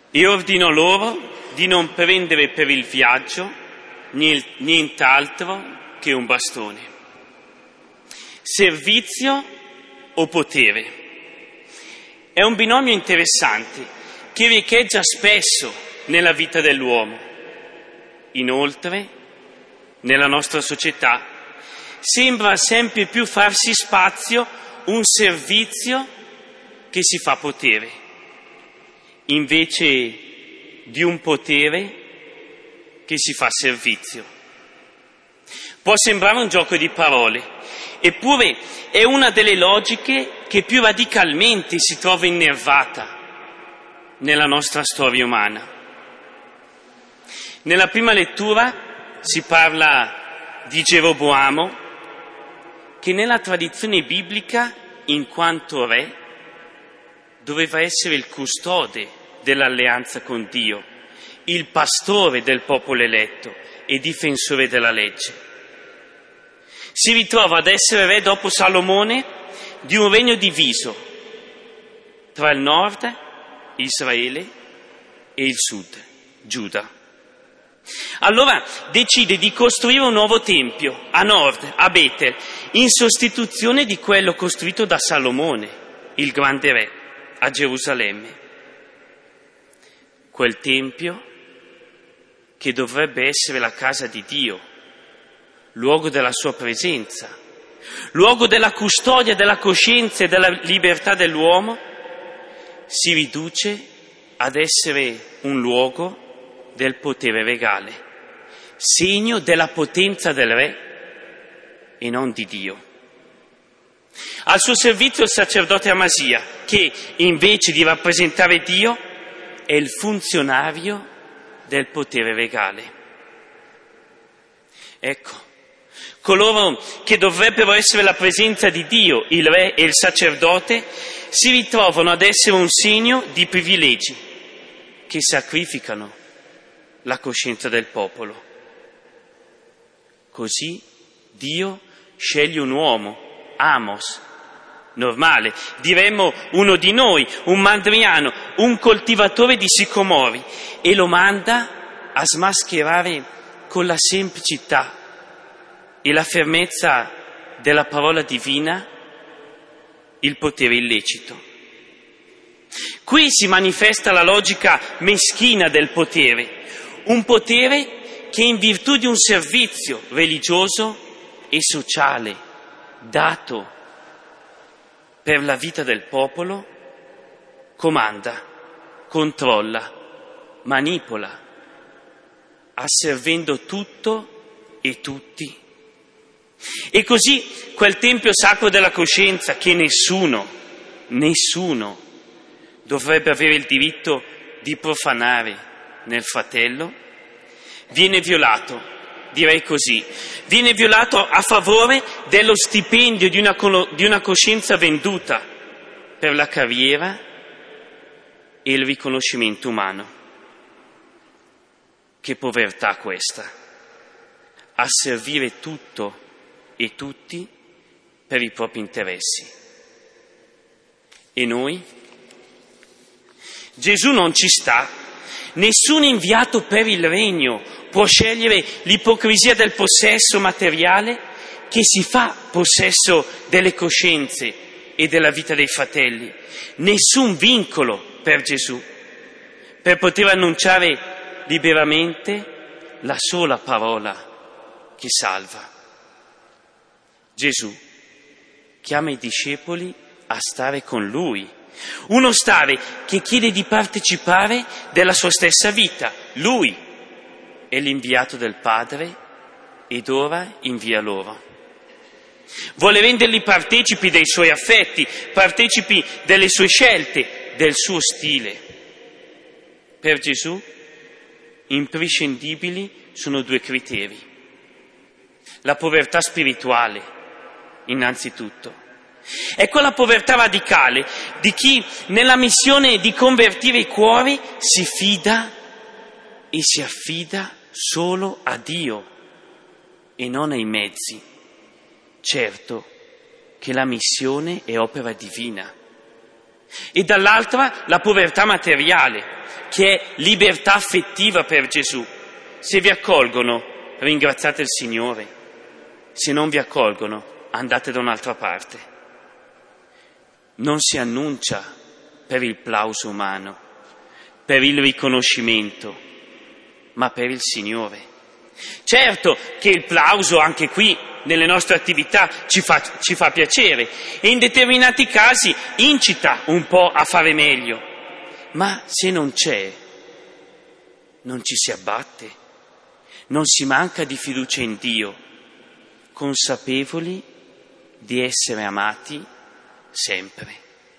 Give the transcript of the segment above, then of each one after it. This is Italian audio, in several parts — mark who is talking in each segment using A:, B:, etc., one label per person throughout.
A: e ordinò loro di non prendere per il viaggio nient'altro che un bastone. Servizio o potere? È un binomio interessante che riecheggia spesso nella vita dell'uomo. Inoltre, nella nostra società sembra sempre più farsi spazio un servizio che si fa potere, invece di un potere che si fa servizio. Può sembrare un gioco di parole, eppure è una delle logiche che più radicalmente si trova innervata nella nostra storia umana. Nella prima lettura si parla di Geroboamo, che nella tradizione biblica, in quanto re, doveva essere il custode dell'alleanza con Dio, il pastore del popolo eletto e difensore della legge. Si ritrova ad essere re dopo Salomone di un regno diviso tra il nord, Israele, e il sud, Giuda. Allora decide di costruire un nuovo tempio a nord, a Betel, in sostituzione di quello costruito da Salomone, il grande re, a Gerusalemme. Quel tempio che dovrebbe essere la casa di Dio, luogo della sua presenza, luogo della custodia della coscienza e della libertà dell'uomo, si riduce ad essere un luogo del potere regale, segno della potenza del re e non di Dio. Al suo servizio il sacerdote Amasia, che invece di rappresentare Dio è il funzionario del potere regale. Ecco, coloro che dovrebbero essere la presenza di Dio, il re e il sacerdote, si ritrovano ad essere un segno di privilegi che sacrificano la coscienza del popolo. Così Dio sceglie un uomo, Amos, normale, diremmo uno di noi, un mandriano, un coltivatore di sicomori, e lo manda a smascherare con la semplicità e la fermezza della parola divina il potere illecito. Qui si manifesta la logica meschina del potere, un potere che in virtù di un servizio religioso e sociale dato per la vita del popolo, comanda, controlla, manipola, asservendo tutto e tutti. E così quel tempio sacro della coscienza che nessuno dovrebbe avere il diritto di profanare nel fratello, viene violato, direi così, viene violato a favore dello stipendio di una coscienza venduta per la carriera e il riconoscimento umano. Che povertà questa, asservire tutto e tutti per i propri interessi. E noi? Gesù non ci sta. Nessun inviato per il regno può scegliere l'ipocrisia del possesso materiale che si fa possesso delle coscienze e della vita dei fratelli. Nessun vincolo per Gesù per poter annunciare liberamente la sola parola che salva. Gesù chiama i discepoli a stare con Lui, uno stare che chiede di partecipare della sua stessa vita. Lui è l'inviato del Padre ed ora invia loro. Vuole renderli partecipi dei suoi affetti, partecipi delle sue scelte, del suo stile. Per Gesù imprescindibili sono due criteri: la povertà spirituale, innanzitutto. È quella povertà radicale di chi nella missione di convertire i cuori si fida e si affida solo a Dio e non ai mezzi. Certo che la missione è opera divina, e dall'altra la povertà materiale, che è libertà affettiva per Gesù. Se vi accolgono, ringraziate il Signore, se non vi accolgono, andate da un'altra parte. Non si annuncia per il plauso umano, per il riconoscimento, ma per il Signore. Certo che il plauso anche qui nelle nostre attività ci fa piacere e in determinati casi incita un po' a fare meglio, ma se non c'è, non ci si abbatte, non si manca di fiducia in Dio, consapevoli di essere amati sempre.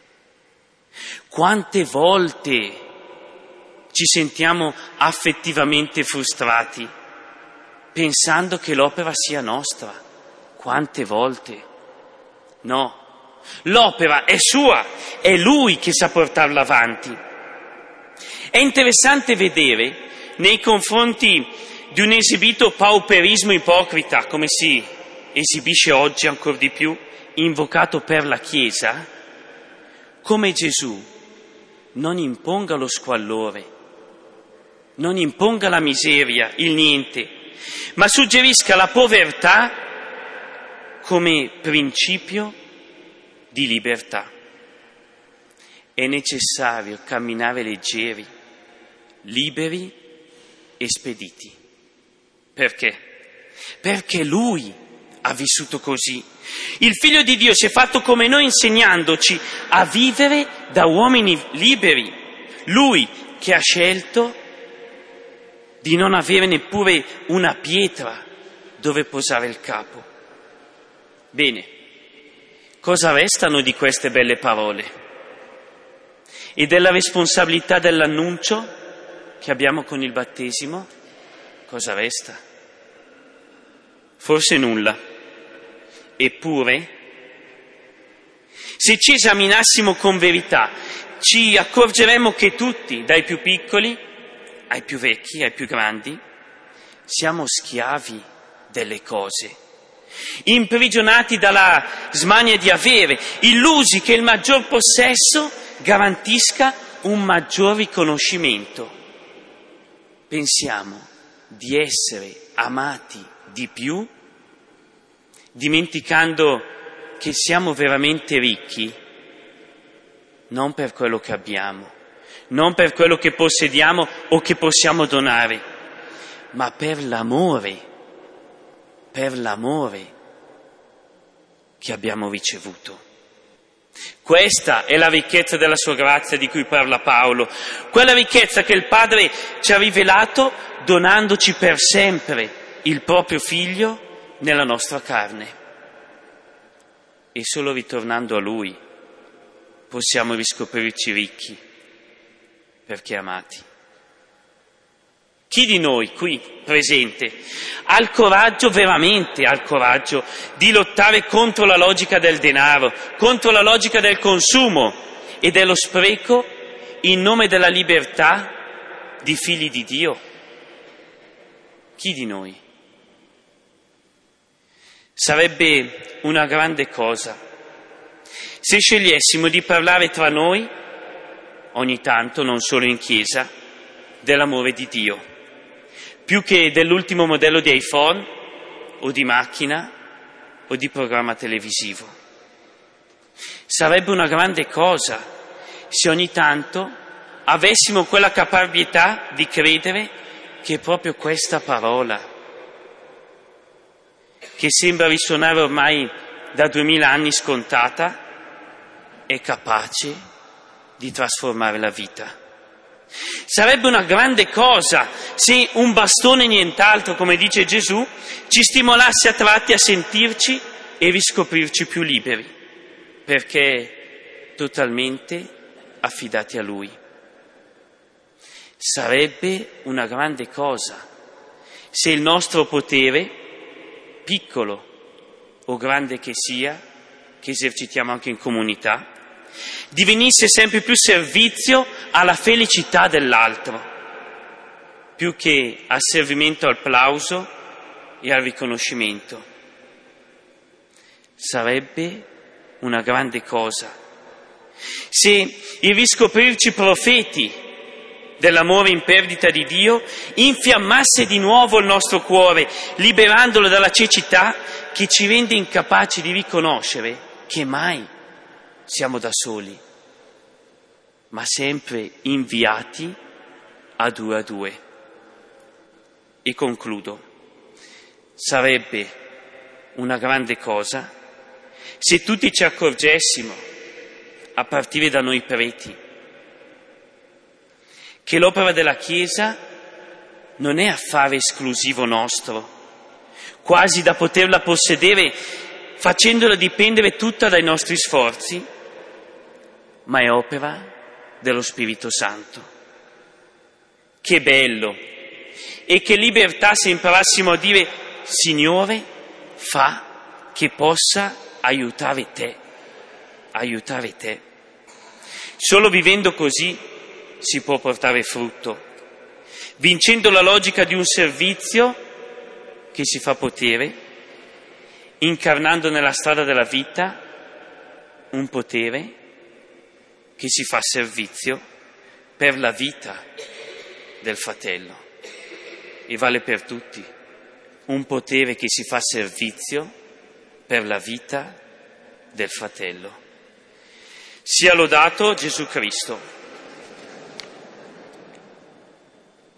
A: Quante volte ci sentiamo affettivamente frustrati pensando che l'opera sia nostra? Quante volte? No, l'opera è sua, è Lui che sa portarla avanti. È interessante vedere nei confronti di un esibito pauperismo ipocrita, come si esibisce oggi ancor di più, invocato per la Chiesa, come Gesù non imponga lo squallore, non imponga la miseria, il niente, ma suggerisca la povertà come principio di libertà. È necessario camminare leggeri, liberi e spediti. Perché? Perché Lui ha vissuto così. Il Figlio di Dio si è fatto come noi insegnandoci a vivere da uomini liberi. Lui che ha scelto di non avere neppure una pietra dove posare il capo. Bene, cosa restano di queste belle parole? E della responsabilità dell'annuncio che abbiamo con il battesimo? Cosa resta? Forse nulla. Eppure, se ci esaminassimo con verità, ci accorgeremmo che tutti, dai più piccoli ai più vecchi, ai più grandi, siamo schiavi delle cose, imprigionati dalla smania di avere, illusi che il maggior possesso garantisca un maggior riconoscimento. Pensiamo di essere amati di più, dimenticando che siamo veramente ricchi non per quello che abbiamo, non per quello che possediamo o che possiamo donare, ma per l'amore che abbiamo ricevuto. Questa è la ricchezza della sua grazia di cui parla Paolo, quella ricchezza che il Padre ci ha rivelato donandoci per sempre il proprio Figlio nella nostra carne. E solo ritornando a Lui possiamo riscoprirci ricchi, perché amati. Chi di noi qui presente ha il coraggio, veramente ha il coraggio, di lottare contro la logica del denaro, contro la logica del consumo e dello spreco in nome della libertà di figli di Dio? Chi di noi? Sarebbe una grande cosa se scegliessimo di parlare tra noi, ogni tanto, non solo in chiesa, dell'amore di Dio, più che dell'ultimo modello di iPhone o di macchina o di programma televisivo. Sarebbe una grande cosa se ogni tanto avessimo quella caparbietà di credere che proprio questa parola, che sembra risuonare ormai da 2000 anni scontata, è capace di trasformare la vita. Sarebbe una grande cosa se un bastone e nient'altro, come dice Gesù, ci stimolasse a tratti a sentirci e riscoprirci più liberi, perché totalmente affidati a Lui. Sarebbe una grande cosa se il nostro potere, piccolo o grande che sia, che esercitiamo anche in comunità, divenisse sempre più servizio alla felicità dell'altro, più che al servimento al plauso e al Se il riscoprirci profeti dell'amore in perdita di Dio infiammasse di nuovo il nostro cuore, liberandolo dalla cecità che ci rende incapaci di riconoscere che mai siamo da soli, ma sempre inviati a due. E concludo. Sarebbe una grande cosa se tutti ci accorgessimo, a partire da noi preti, che l'opera della Chiesa non è affare esclusivo nostro, quasi da poterla possedere facendola dipendere tutta dai nostri sforzi, ma è opera dello Spirito Santo. Che bello e che libertà se imparassimo a dire: Signore, fa che possa aiutare te. Solo vivendo così si può portare frutto, vincendo la logica di un servizio che si fa potere, incarnando nella strada della vita un potere che si fa servizio per la vita del fratello. E vale per tutti, un potere che si fa servizio per la vita del fratello. Sia lodato Gesù Cristo.